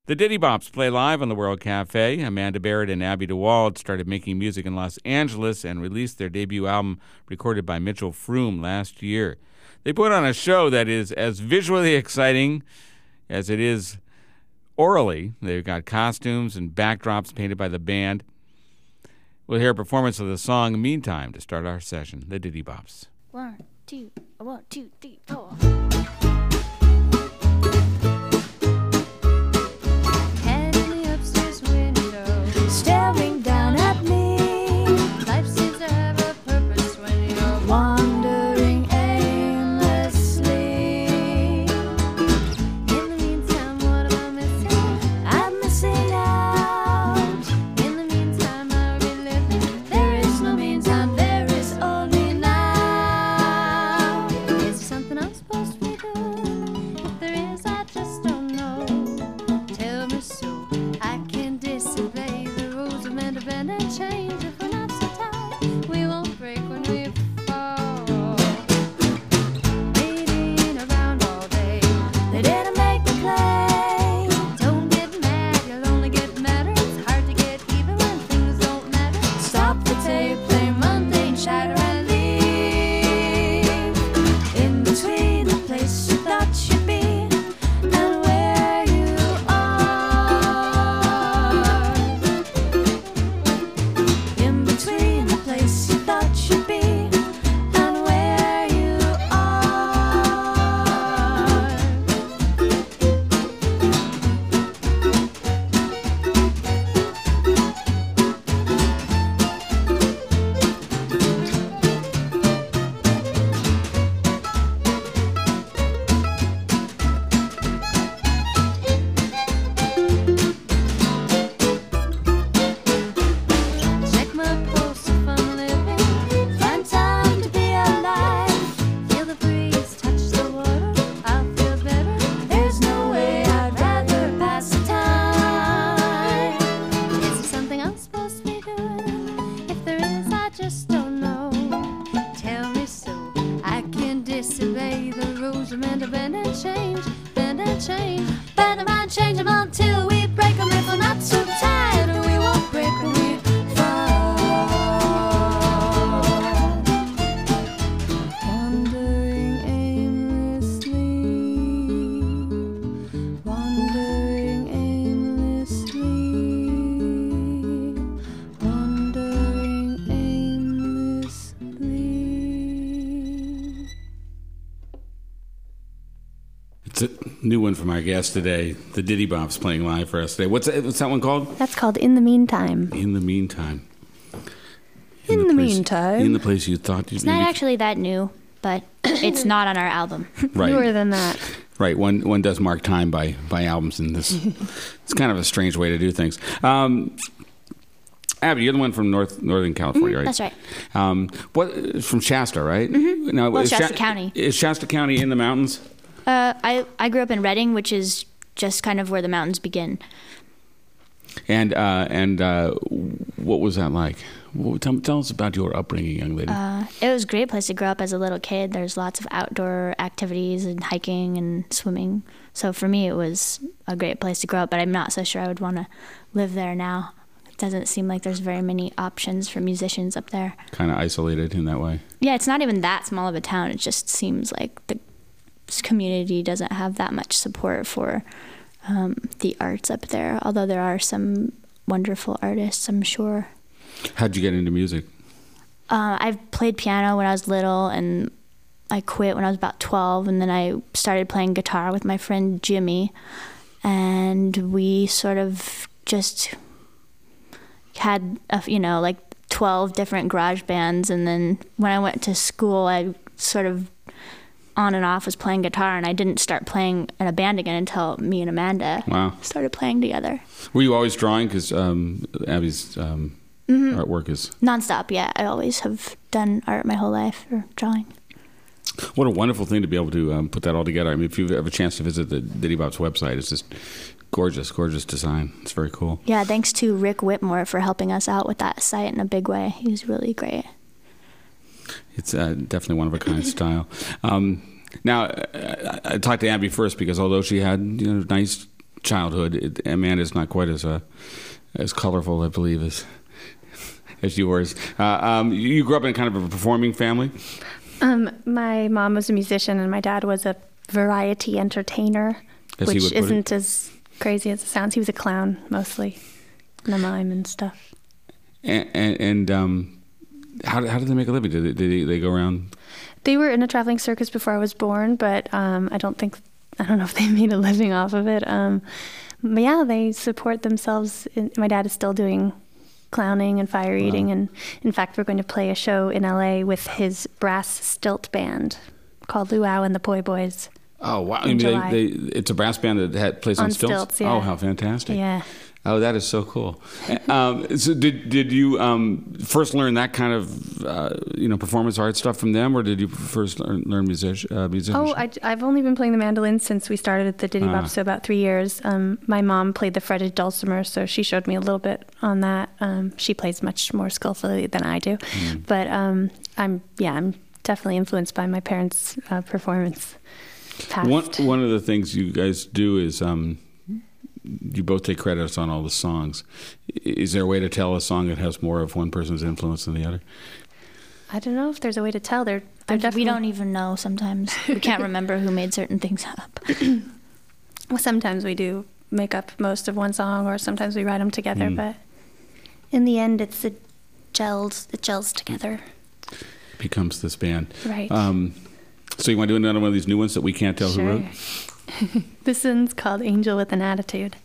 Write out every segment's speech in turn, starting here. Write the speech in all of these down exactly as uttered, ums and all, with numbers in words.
The Diddy Bops play live on the World Cafe. Amanda Barrett and Abby DeWald started making music in Los Angeles and released their debut album recorded by Mitchell Froom last year. They put on a show that is as visually exciting as it is orally. They've got costumes and backdrops painted by the band. We'll hear a performance of the song Meantime to start our session. The Diddy Bops. One, two, one, two, three, four. Staring down at me. Life seems to have a purpose when you're wandering aimlessly. In the meantime, what am I missing? I'm missing out. In the meantime, I'll be living. There is no meantime, there is only now. Is there something I'm supposed to be doing? If there is, I just don't know. Tell me so I can disobey. Bend and change. If we're not so tight, we won't break when we fall. Waiting around all day, they didn't make the play. Don't get mad, you'll only get madder. It's hard to get even when things don't matter. Stop the tape, play mundane chatter and leave. In between the place you thought you'd be and where you are. In between the place you thought you'd be and where you are. Check my pulse if I'm living. Find time to be alive. Feel the breeze, touch the water. I'll feel better. There's no way I'd rather pass the time. Is there something I'm supposed to be doing? If there is, I just don't know. Tell me so I can disobey the rules. We're meant to bend and change, bend and change, bend and mind, change them until we break them. If we're not so tired, we won't break when we fall. Wandering aimlessly, wandering aimlessly, wandering aimlessly. It's a new one from our guest today. The Diddy Bops playing live for us today. What's that, what's that one called? That's called In the Meantime. In the Meantime. In the place- meantime. In the place you thought you'd It's not actually that new, but it's not on our album. Right. Newer than that. Right, one one does mark time by, by albums in this. It's kind of a strange way to do things. Um, Abby, you're the one from North Northern California, right? That's right. Um, what from Shasta, right? Mm-hmm. Now, Well, is Shasta Sha- County. Is Shasta County in the mountains? Uh, I, I grew up in Redding, which is just kind of where the mountains begin. And uh, and uh, what was that like? Well, tell, tell us about your upbringing, young lady. Uh, it was a great place to grow up as a little kid. There's lots of outdoor activities and hiking and swimming. So for me, it was a great place to grow up, but I'm not so sure I would want to live there now. It doesn't seem like there's very many options for musicians up there. Kind of isolated in that way. Yeah, it's not even that small of a town. It just seems like the community doesn't have that much support for um, the arts up there, although there are some wonderful artists, I'm sure. How'd you get into music? Uh, I played piano when I was little, and I quit when I was about twelve, and then I started playing guitar with my friend Jimmy, and we sort of just had, a, you know, like twelve different garage bands, and then when I went to school, I sort of on and off was playing guitar, and I didn't start playing in a band again until me and Amanda Wow. started playing together. Were you always drawing? Because um, Abby's um, Mm-hmm. artwork is... Nonstop, yeah. I always have done art my whole life, or drawing. What a wonderful thing to be able to um, put that all together. I mean, if you have a chance to visit the Diddy Bops website, it's just gorgeous, gorgeous design. It's very cool. Yeah, thanks to Rick Whitmore for helping us out with that site in a big way. He was really great. It's uh, definitely one of a kind style. Um, now, I, I talked to Abby first because although she had you know nice childhood. It, Amanda's not quite as uh, as colorful, I believe, as as yours. Uh, um, you grew up in kind of a performing family? Um, my mom was a musician and my dad was a variety entertainer, As he which would put it. isn't as crazy as it sounds. He was a clown mostly, and a mime and stuff. And, and, and um, how, how did they make a living? Did they, did they, they go around? They were in a traveling circus before I was born, but um, I don't think, I don't know if they made a living off of it. Um, but yeah, they support themselves. In, my dad is still doing clowning and fire eating, Wow. and in fact, we're going to play a show in L A with his brass stilt band called Luau and the Poi Boys. Oh, wow. I In mean, July. they, they, it's a brass band that had, plays on, On stilts? stilts, yeah. Oh, how fantastic. Yeah. Oh, that is so cool. um, so did did you um, first learn that kind of uh, you know performance art stuff from them, or did you first learn, learn music, uh, musicianship? Oh, I, I've only been playing the mandolin since we started at the Diddy Bop, Ah. so about three years. Um, my mom played the fretted dulcimer, so she showed me a little bit on that. Um, she plays much more skillfully than I do, Mm. but um, I'm yeah, I'm definitely influenced by my parents' uh, performance. Past. One one of the things you guys do is um, you both take credits on all the songs. I- Is there a way to tell a song that has more of one person's influence than the other? I don't know if there's a way to tell. They're, they're we definitely, don't even know sometimes. We can't remember who made certain things up. Well, sometimes we do make up most of one song, or sometimes we write them together. Mm. But in the end, it's it gels. It gels together. Becomes this band. Right. Um, so you want to do another one of these new ones that we can't tell who Sure. wrote? This one's called Angel with an Attitude.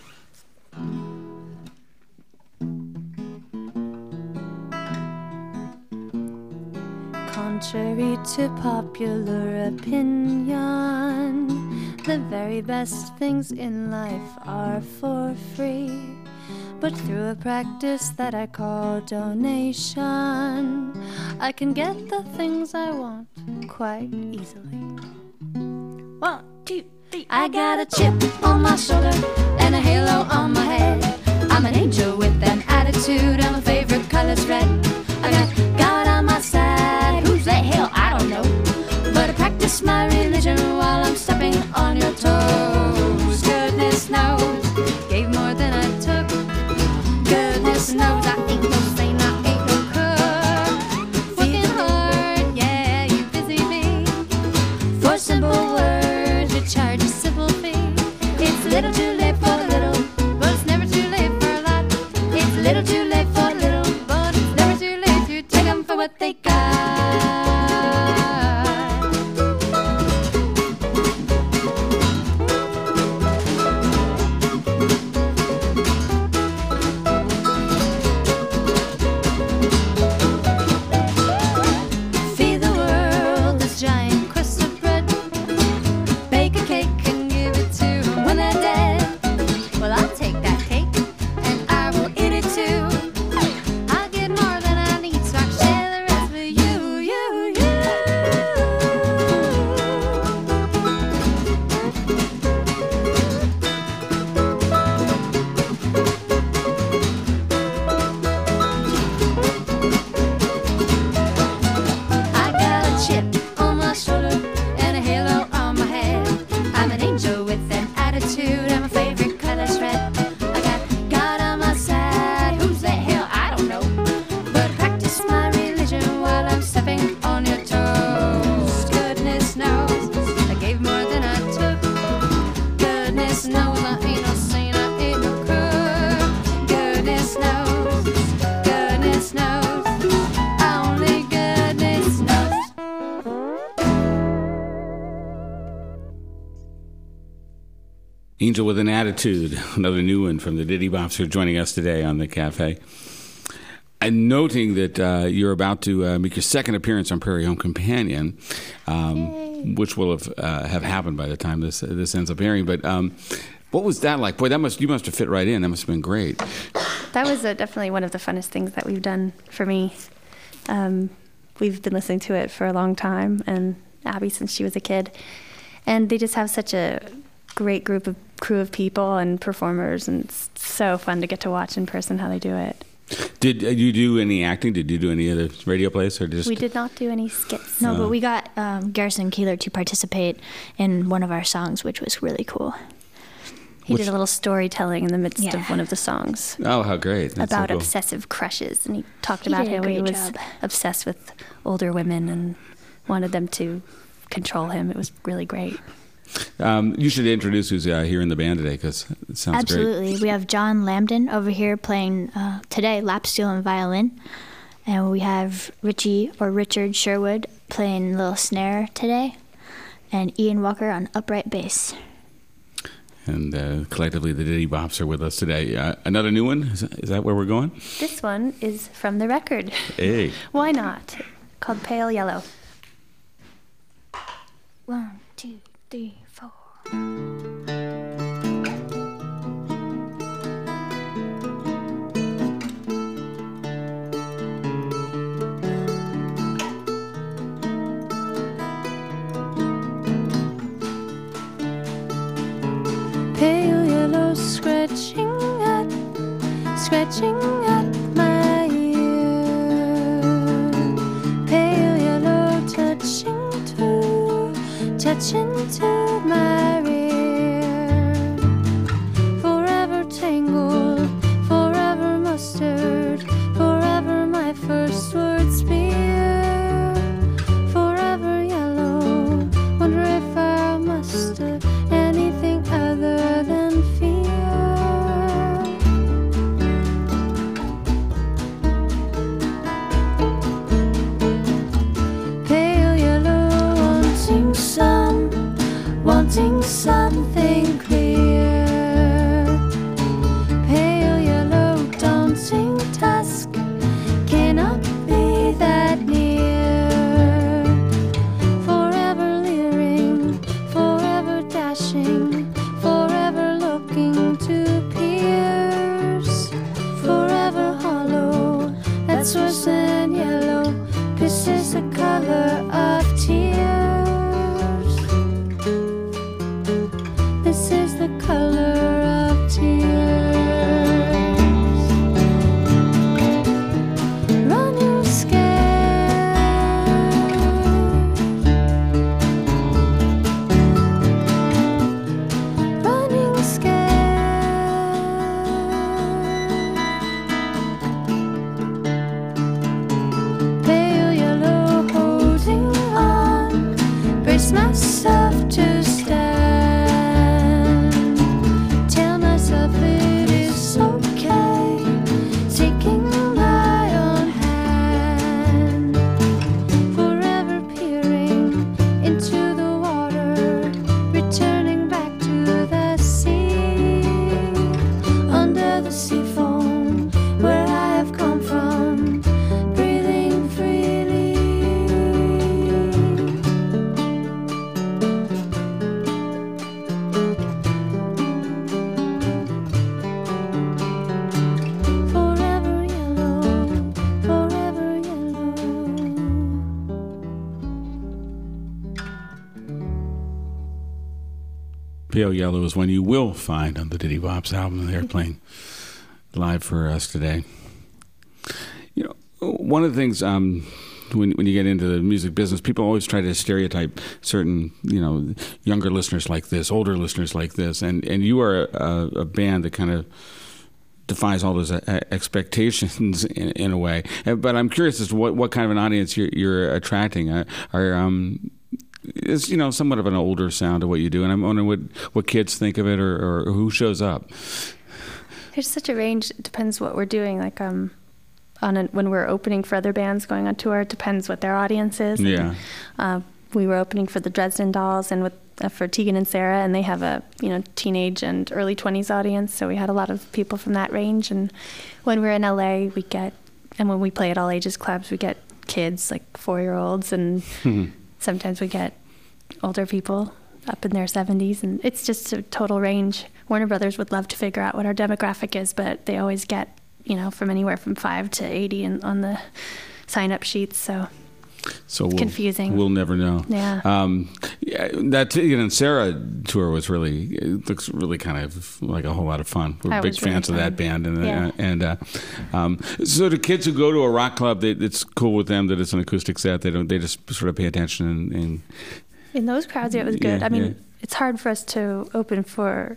Contrary to popular opinion, the very best things in life are for free. But through a practice that I call donation, I can get the things I want quite easily. One, two, three. I got a chip on my shoulder and a halo on my head. I'm an angel with an attitude, and my favorite color's red. I got God on my side, who's the hell? I don't know. But I practice my religion while I'm stepping on your toes. Goodness knows, gave more than I took. Goodness knows, I ain't no saint, I ain't no crook. Working hard, yeah, you busy bee. For simple words, you charge a simple fee. It's a little too late for a little, but it's never too late for a lot. It's a little too late for a little, but it's never too late to take them for what they got. Feed the world this giant crust of bread. Bake a cake and give it to 'em when they're dead. Well, I'll take that cake and I will eat it too. I'll get more than I need, so I can share the rest with you, you, you. I got a chip on my shoulder and a halo on my head. I'm an angel with an attitude, and my favorite color's red. I got God on my side, who's the hell? I don't know. But I practice my religion while I'm stepping on your toes. Goodness knows, I gave more than I took. Goodness knows, I ain't no saint, I ain't no crook. Goodness knows, goodness knows, only goodness knows. Angel with an Attitude, another new one from the Diddy Bops who are joining us today on the Cafe. And noting that uh, you're about to uh, make your second appearance on Prairie Home Companion, um, which will have uh, have happened by the time this this ends up airing. But um, what was that like? Boy, that must you must have fit right in. That must have been great. That was uh, definitely one of the funnest things that we've done for me. Um, we've been listening to it for a long time, and Abby since she was a kid. And they just have such a great group of crew of people and performers, and it's so fun to get to watch in person how they do it. Did uh, you do any acting? Did you do any other radio plays, or just We did not do any skits. No, Uh. but we got um, Garrison Keeler to participate in one of our songs, which was really cool. He Which- did a little storytelling in the midst Yeah. of one of the songs Oh, how great. That's so about cool. obsessive crushes. And he talked He about did a how he great was job. obsessed with older women and wanted them to control him. It was really great. Um, you should introduce who's uh, here in the band today, because it sounds Absolutely. We have John Lambden over here playing uh, today lap steel and violin. And we have Richie or Richard Sherwood playing little snare today. And Ian Walker on upright bass. great. And uh, collectively, the Diddy Bops are with us today. Uh, another new one? Is that, is that where we're going? This one is from the record. Hey. Why not? Called Pale Yellow. One, two, three, four. Pale yellow scratching at, scratching at my ear. Pale yellow touching to, touching to my rear. Forever tangled, forever mustard, forever my first word spear. Forever yellow, wonder if I must have anything other than fear. Pale yellow, wanting some, wanting something clear. Pale yellow, dancing dusk, cannot be that near. Forever leering, forever dashing, forever looking to pierce. Forever hollow, that's worse than yellow. This is the color of tears. This is the color of tears. Running scared, running scared. Pale yellow, holding on, brace myself to stand. Tell myself it is okay, taking my own hand. Forever peering into the water, returning back to the sea. Under the sea foam, where I have come from, breathing freely. Forever yellow, forever yellow. Pale Yellow is one you will find on the Diddy Bops album. They're playing live for us today. You know, one of the things um, when when you get into the music business, people always try to stereotype certain, you know, younger listeners like this, older listeners like this, and and you are a, a band that kind of defies all those uh, expectations in, in a way. Uh, But I'm curious as to what, what kind of an audience you're, you're attracting. Uh, are um, is you know somewhat of an older sound to what you do, and I'm wondering what, what kids think of it, or, or who shows up. There's such a range. It depends what we're doing. Like um, on a, when we're opening for other bands going on tour, it depends what their audience is. Yeah. And, uh, we were opening for the Dresden Dolls and with uh, for Tegan and Sarah, and they have a you know teenage and early twenties audience. So we had a lot of people from that range. And when we're in L A, we get and when we play at all ages clubs, we get kids like four year olds, and sometimes we get older people up in their seventies, and it's just a total range. Warner Brothers would love to figure out what our demographic is, but they always get, you know, from anywhere from five to eighty in, on the sign-up sheets, so So we'll, confusing. We'll never know. Yeah. Um, yeah, that Tegan and Sarah tour was really, it looks really kind of like a whole lot of fun. We're That big was really fans of that fun. band. And, Yeah. uh, and uh, um, so the kids who go to a rock club, they, it's cool with them that it's an acoustic set. They don't, they just sort of pay attention and, and In those crowds, it was good. Yeah, I mean, yeah. it's hard for us to open for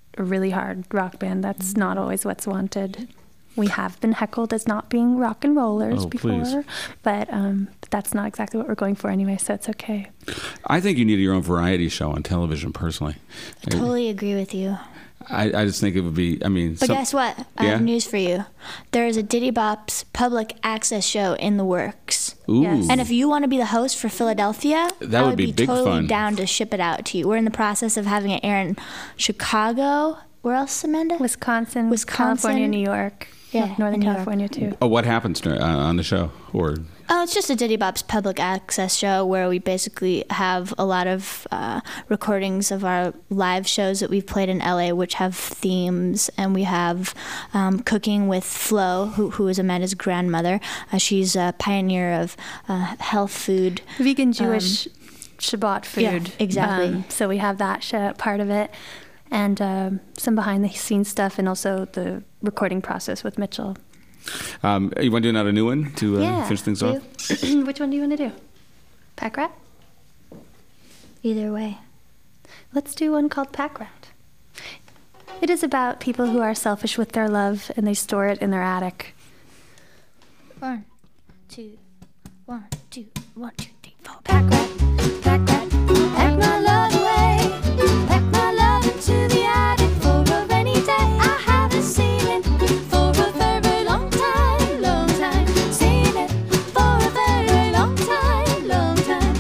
a really hard rock band. That's not always what's wanted. We have been heckled as not being rock and rollers Oh, before, please. but um, that's not exactly what we're going for anyway, so it's okay. I think you need your own variety show on television, personally. I totally agree with you. I, I just think it would be, I mean... But some- guess what? I Yeah? have news for you. There is a Diddy Bop's public access show in the works. Ooh. Yes. And if you want to be the host for Philadelphia, That I would be big totally fun. down to ship it out to you. We're in the process of having it air in Chicago. Where else, Amanda? Wisconsin, Wisconsin. California, New York, Yeah, Northern in New York. California too. Oh, what happens to, uh, on the show? Or Oh, it's just a Diddy Bop's public access show where we basically have a lot of uh, recordings of our live shows that we've played in L A, which have themes, and we have um, Cooking with Flo, who, who is Amanda's grandmother. Uh, she's a pioneer of uh, health food. Vegan Jewish Shabbat food. yeah, exactly. Um, so we have that show, part of it, and um, some behind the scenes stuff, and also the recording process with Mitchell. um, you want to do another new one to uh, Yeah, finish things do. off? Which one do you want to do? Pack Rat? Either way. Let's do one called Pack Rat. It is about people who are selfish with their love and they store it in their attic. One, two, one, two, one, two, three, four. Pack rat, pack rat, pack my love away. Pack my love into the attic for a rainy day. I haven't seen it for a very long time, long time. Seen it for a very long time, long time.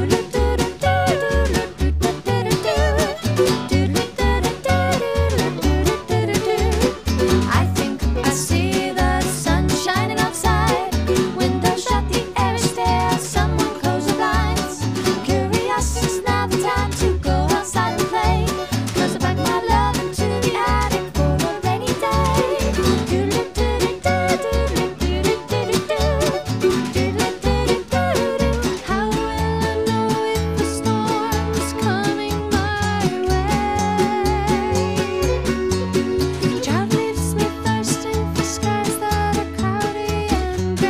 I think I see the sun shining outside. Windows shut, the air is stale. Someone close the blinds. Curious, it's now the time to go outside and play. 'Cause I pack my love into the attic for a rainy day. How will I know if a storm is coming my way? Drought leaves me thirsting for skies that are cloudy and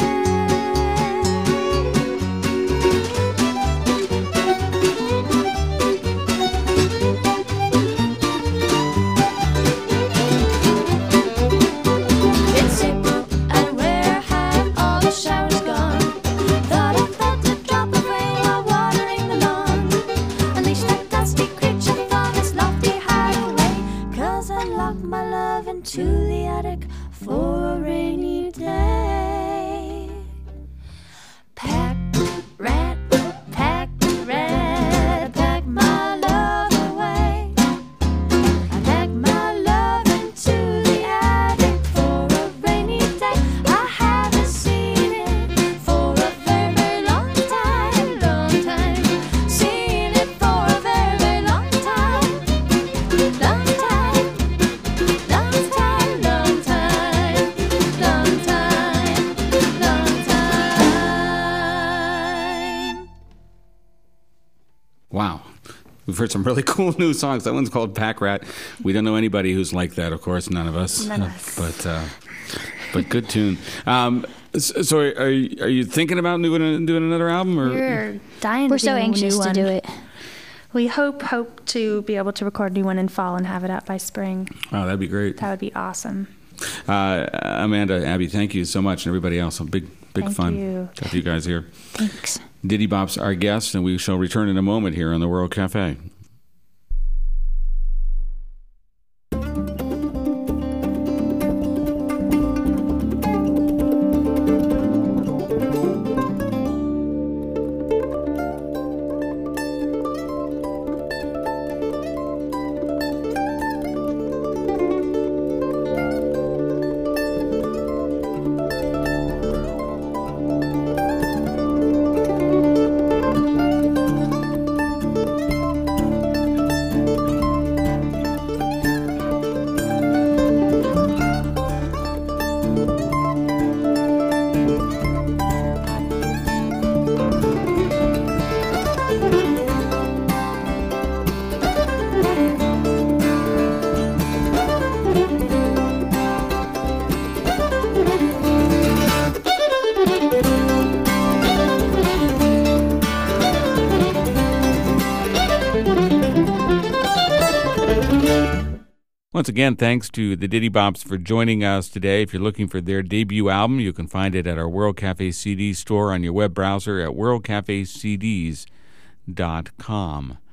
gray. It's April and where have all the showers gone? Thought I felt a drop of rain while watering the lawn. Unleash that dusty creature from its lofty hideaway. 'Cause I locked my love into the attic for a rainy day. Pack rat, pack rat, pack my love away. I pack my love into the attic for a rainy day. I haven't seen it for a very, very long time, long time. Seen it for a very, very long time, long time, long time, long time, long time, long time. Wow. We've heard some really cool new songs. That one's called Pack Rat. We don't know anybody who's like that, of course, none of us. None of us. But uh, but good tune. Um, s- so are you, are you thinking about doing, doing another album? Or We're dying We're to so do a anxious new to one. do it. We hope hope to be able to record a new one in fall and have it out by spring. Oh, that'd be great. That would be awesome. Uh, Amanda, Abby, thank you so much. And everybody else, a big, big Thank fun you. to have you guys here. Thanks. Diddy Bop's our guest, and we shall return in a moment here on the World Cafe. Once again, thanks to the Diddy Bops for joining us today. If you're looking for their debut album, you can find it at our World Cafe C D store on your web browser at world cafe c ds dot com.